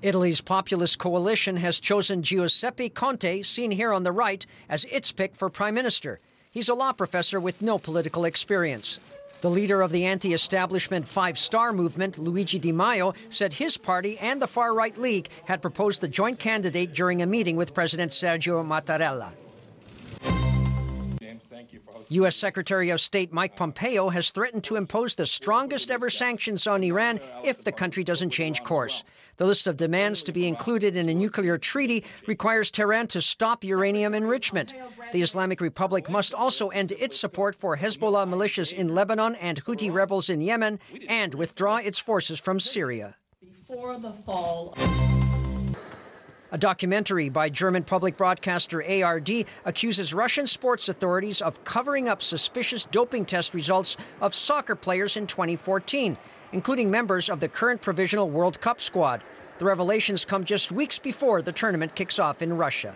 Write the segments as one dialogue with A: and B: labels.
A: Italy's populist coalition has chosen Giuseppe Conte, seen here on the right, as its pick for prime minister. He's a law professor with no political experience. The leader of the anti-establishment Five Star movement, Luigi Di Maio, said his party and the far-right League had proposed the joint candidate during a meeting with President Sergio Mattarella. U.S. Secretary of State Mike Pompeo has threatened to impose the strongest ever sanctions on Iran if the country doesn't change course. The list of demands to be included in a nuclear treaty requires Tehran to stop uranium enrichment. The Islamic Republic must also end its support for Hezbollah militias in Lebanon and Houthi rebels in Yemen and withdraw its forces from Syria.
B: Before the fall.
A: A documentary by German public broadcaster ARD accuses Russian sports authorities of covering up suspicious doping test results of soccer players in 2014, including members of the current provisional World Cup squad. The revelations come just weeks before the tournament kicks off in Russia.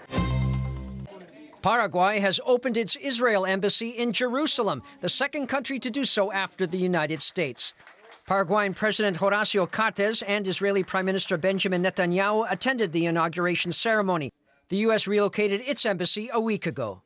A: Paraguay has opened its Israel embassy in Jerusalem, the second country to do so after the United States. Paraguayan President Horacio Cartes and Israeli Prime Minister Benjamin Netanyahu attended the inauguration ceremony. The U.S. relocated its embassy a week ago.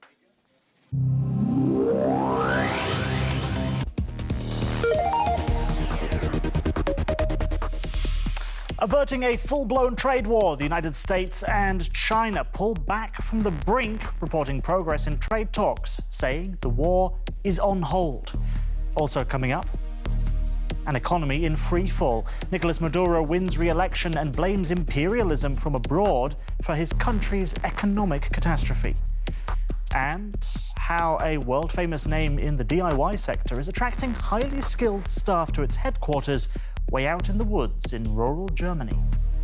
C: Averting a full-blown trade war, the United States and China pull back from the brink, reporting progress in trade talks, saying the war is on hold. Also coming up, an economy in free fall. Nicolas Maduro wins re-election and blames imperialism from abroad for his country's economic catastrophe. And how a world-famous name in the DIY sector is attracting highly skilled staff to its headquarters way out in the woods in rural Germany.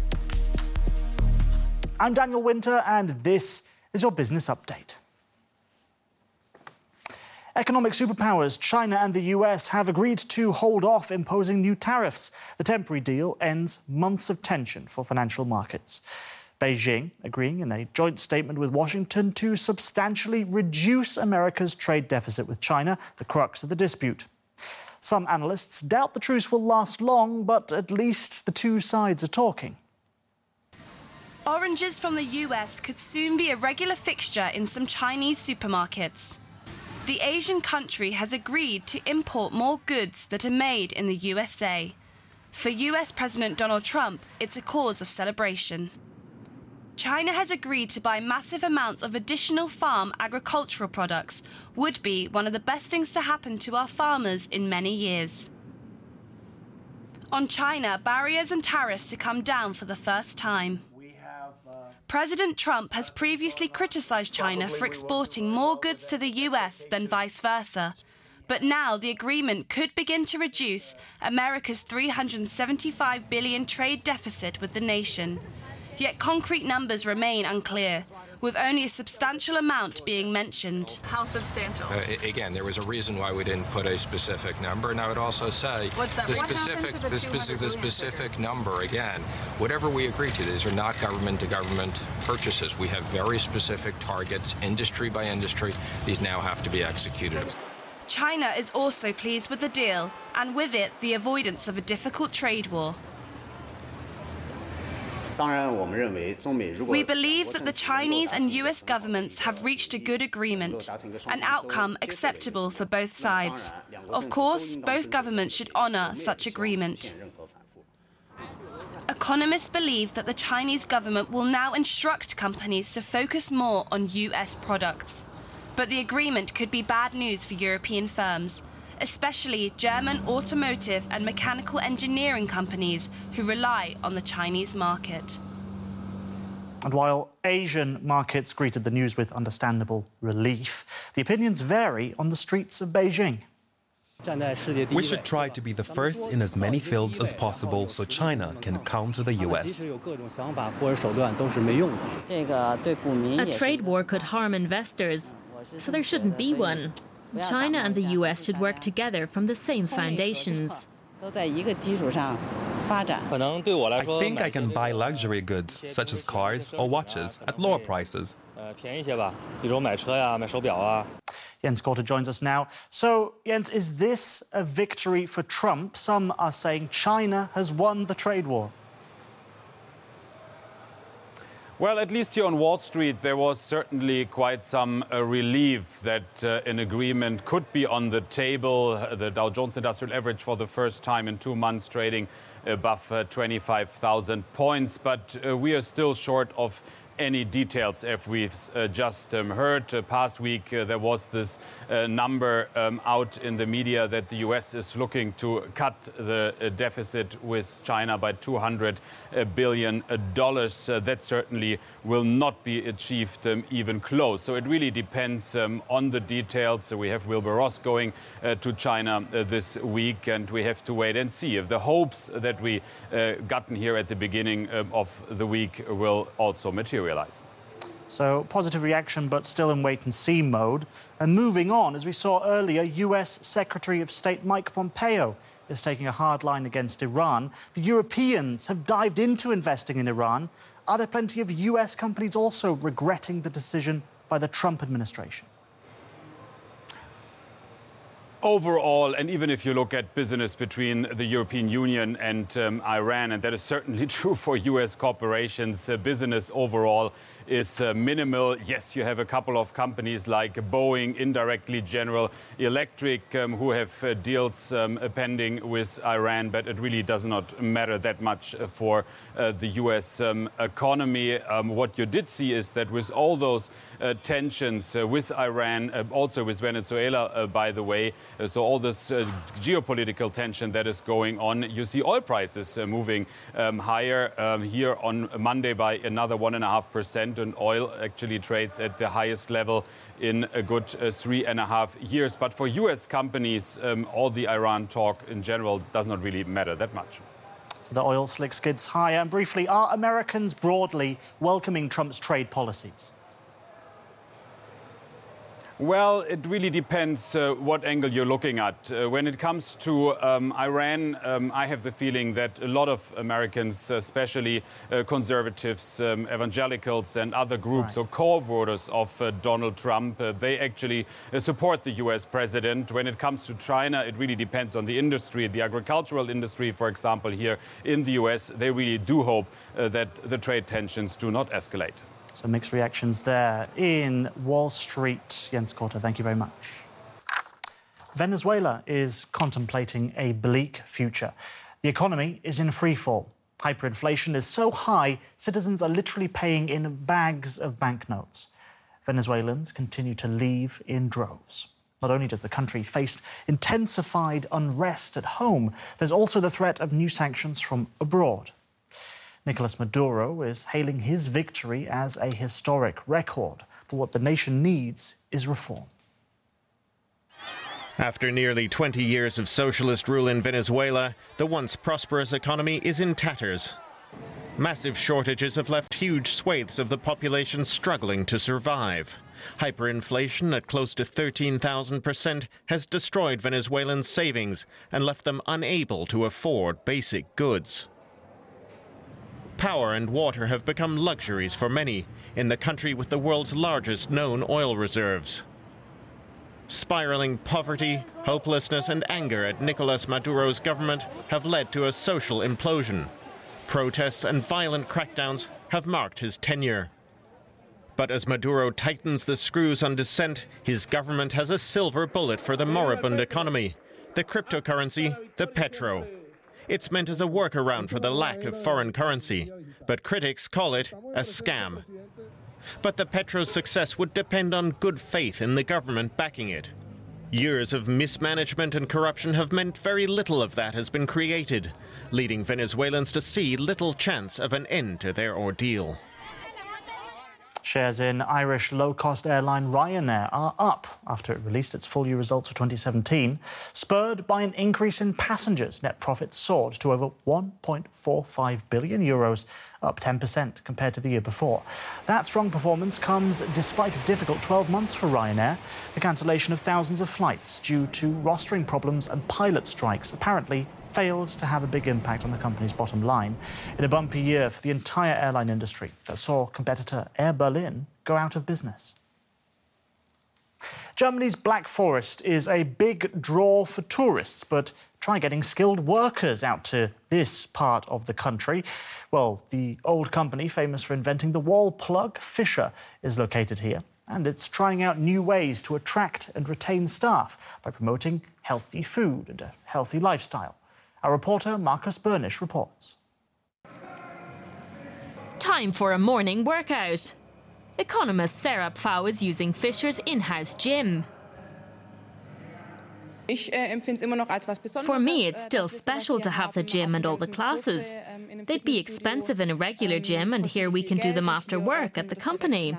C: I'm Daniel Winter, and this is your Business Update. Economic superpowers China and the US have agreed to hold off imposing new tariffs. The temporary deal ends months of tension for financial markets. Beijing agreeing in a joint statement with Washington to substantially reduce America's trade deficit with China, the crux of the dispute. Some analysts doubt the truce will last long, but at least the two sides are talking.
D: Oranges from the US could soon be a regular fixture in some Chinese supermarkets. The Asian country has agreed to import more goods that are made in the USA. For US President Donald Trump, it's a cause of celebration. China has agreed to buy massive amounts of additional farm agricultural products, would be one of the best things to happen to our farmers in many years. On China, barriers and tariffs to come down for the first time. President Trump has previously criticized China for exporting more goods to the US than vice versa. But now the agreement could begin to reduce America's $375 billion trade deficit with the nation. Yet concrete numbers remain unclear, with only a substantial amount being mentioned.
B: How substantial?
E: Again, there was a reason why we didn't put a specific number, and I would also say the specific number, again, whatever we agree to, these are not government-to-government purchases. We have very specific targets, industry by industry. These now have to be executed.
D: China is also pleased with the deal, and with it, the avoidance of a difficult trade war. We believe that the Chinese and US governments have reached a good agreement, an outcome acceptable for both sides. Of course, both governments should honor such agreement. Economists believe that the Chinese government will now instruct companies to focus more on US products. But the agreement could be bad news for European firms, especially German automotive and mechanical engineering companies who rely on the Chinese market.
C: And while Asian markets greeted the news with understandable relief, the opinions vary on the streets of Beijing.
F: We should try to be the first in as many fields as possible so China can counter the US.
G: A trade war could harm investors, so there shouldn't be one. China and the US should work together from the same foundations.
F: I think I can buy luxury goods, such as cars or watches, at lower prices.
C: Jens Gorter joins us now. So, Jens, is this a victory for Trump? Some are saying China has won the trade war.
H: Well, at least here on Wall Street, there was certainly quite some relief that an agreement could be on the table. The Dow Jones Industrial Average for the first time in 2 months trading above 25,000 points. But we are still short of any details, as we've just heard. Past week, there was this number out in the media that the U.S. is looking to cut the deficit with China by $200 billion. That certainly will not be achieved even close. So it really depends on the details. So we have Wilbur Ross going to China this week, and we have to wait and see if the hopes that we gotten here at the beginning of the week will also materialize.
C: So positive reaction, but still in wait-and-see mode. And moving on, as we saw earlier, US Secretary of State Mike Pompeo is taking a hard line against Iran. The Europeans have dived into investing in Iran. Are there plenty of US companies also regretting the decision by the Trump administration?
H: Overall, and even if you look at business between the European Union and Iran, and that is certainly true for US corporations, business overall is minimal. Yes, you have a couple of companies like Boeing, indirectly General Electric, who have deals pending with Iran, but it really does not matter that much for the US economy. What you did see is that with all those tensions with Iran, also with Venezuela, by the way, so all this geopolitical tension that is going on, you see oil prices moving higher here on Monday by another 1.5%. And oil actually trades at the highest level in a good 3.5 years. But for US companies, all the Iran talk in general does not really matter that much.
C: So the oil slick skids higher. And briefly, are Americans broadly welcoming Trump's trade policies?
H: Well, it really depends what angle you're looking at. When it comes to Iran, I have the feeling that a lot of Americans, especially conservatives, evangelicals and other groups or core voters of Donald Trump, they actually support the U.S. president. When it comes to China, it really depends on the industry. The agricultural industry, for example, here in the U.S., they really do hope that the trade tensions do not escalate.
C: So mixed reactions there in Wall Street. Jens Korte, thank you very much. Venezuela is contemplating a bleak future. The economy is in freefall. Hyperinflation is so high, citizens are literally paying in bags of banknotes. Venezuelans continue to leave in droves. Not only does the country face intensified unrest at home, there's also the threat of new sanctions from abroad. Nicolas Maduro is hailing his victory as a historic record, but what the nation needs is reform.
I: After nearly 20 years of socialist rule in Venezuela, the once prosperous economy is in tatters. Massive shortages have left huge swathes of the population struggling to survive. Hyperinflation at close to 13,000% has destroyed Venezuelans' savings and left them unable to afford basic goods. Power and water have become luxuries for many in the country with the world's largest known oil reserves. Spiraling poverty, hopelessness and anger at Nicolas Maduro's government have led to a social implosion. Protests and violent crackdowns have marked his tenure. But as Maduro tightens the screws on dissent, his government has a silver bullet for the moribund economy: the cryptocurrency, the petro. It's meant as a workaround for the lack of foreign currency, but critics call it a scam. But the petro's success would depend on good faith in the government backing it. Years of mismanagement and corruption have meant very little of that has been created, leading Venezuelans to see little chance of an end to their ordeal.
C: Shares in Irish low-cost airline Ryanair are up after it released its full-year results for 2017. Spurred by an increase in passengers, net profits soared to over €1.45 billion, up 10% compared to the year before. That strong performance comes despite a difficult 12 months for Ryanair. The cancellation of thousands of flights due to rostering problems and pilot strikes apparently failed to have a big impact on the company's bottom line in a bumpy year for the entire airline industry that saw competitor Air Berlin go out of business. Germany's Black Forest is a big draw for tourists, but try getting skilled workers out to this part of the country. Well, the old company famous for inventing the wall plug, Fischer, is located here, and it's trying out new ways to attract and retain staff by promoting healthy food and a healthy lifestyle. Our reporter Marcus Bernisch reports.
G: Time for a morning workout. Economist Sarah Pfau is using Fischer's in-house gym. For me, it's still special to have the gym and all the classes. They'd be expensive in a regular gym, and here we can do them after work at the company.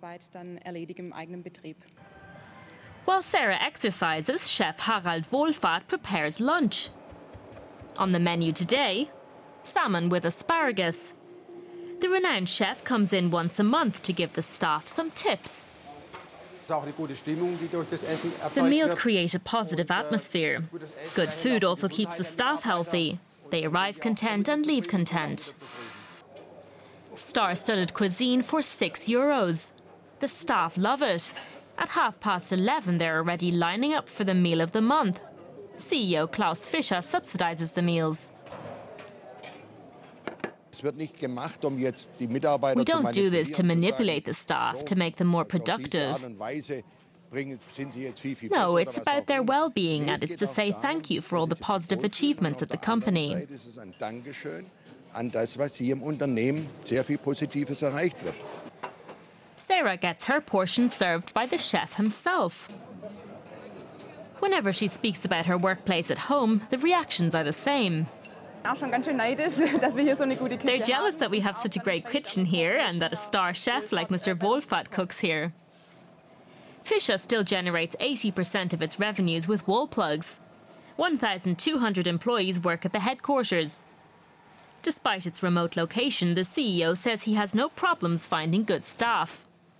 G: While Sarah exercises, chef Harald Wohlfahrt prepares lunch. On the menu today, salmon with asparagus. The renowned chef comes in once a month to give the staff some tips. The meals create a positive atmosphere. Good food also keeps the staff healthy. They arrive content and leave content. Star-studded cuisine for €6. The staff love it. At 11:30, they're already lining up for the meal of the month. CEO Klaus Fischer subsidizes the meals. We don't do this to manipulate the staff, to make them more productive. No, it's about their well-being, and it's to say thank you for all the positive achievements at the company. Sarah gets her portion served by the chef himself. Whenever she speaks about her workplace at home, the reactions are the same. They're jealous that we have such a great kitchen here and that a star chef like Mr. Wohlfahrt cooks here. Fischer still generates 80% of its revenues with wall plugs. 1,200 employees work at the headquarters. Despite its remote location, the CEO says he has no problems finding good staff.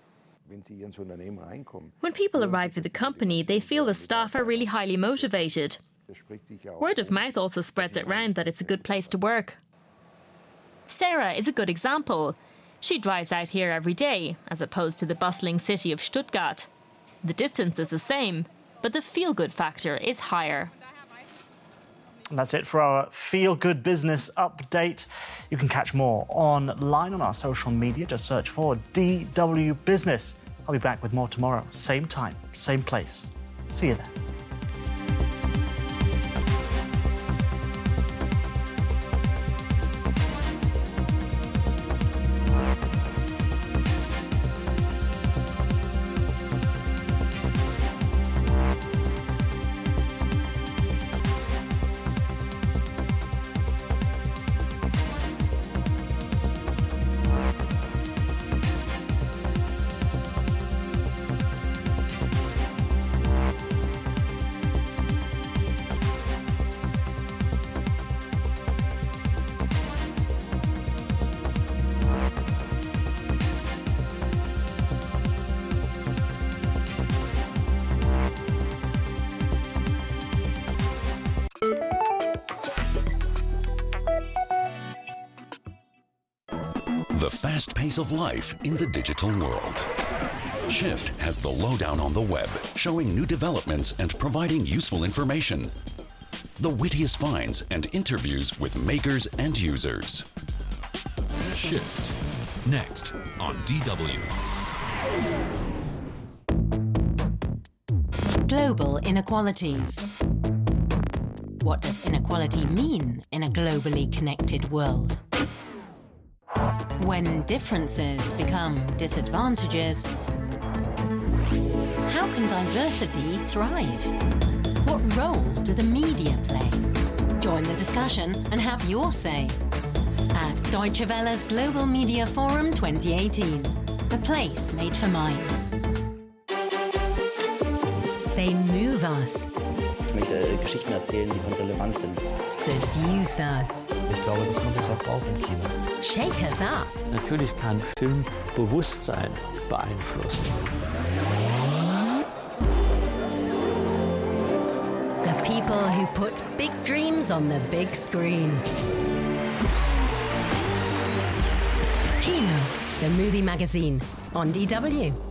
G: When people arrive at the company, they feel the staff are really highly motivated. Word of mouth also spreads it round that it's a good place to work. Sarah is a good example. She drives out here every day, as opposed to the bustling city of Stuttgart. The distance is the same, but the feel-good factor is higher.
C: And that's it for our Feel Good Business update. You can catch more online on our social media. Just search for DW Business. I'll be back with more tomorrow. Same time, same place. See you then.
J: The fast pace of life in the digital world. Shift has the lowdown on the web, showing new developments and providing useful information. The wittiest finds and interviews with makers and users.
K: Shift, next on DW.
L: Global inequalities. What does inequality mean in a globally connected world? When differences become disadvantages, how can diversity thrive? What role do the media play? Join the discussion and have your say at Deutsche Welle's Global Media Forum 2018, the place made for minds. They move us.
M: Ich möchte Geschichten erzählen, die von Relevanz sind.
L: Seduce us.
N: Ich glaube, dass man das auch braucht im Kino.
L: Shake us up.
N: Natürlich kann Film Bewusstsein beeinflussen.
L: The people who put big dreams on the big screen. Kino, the movie magazine on DW.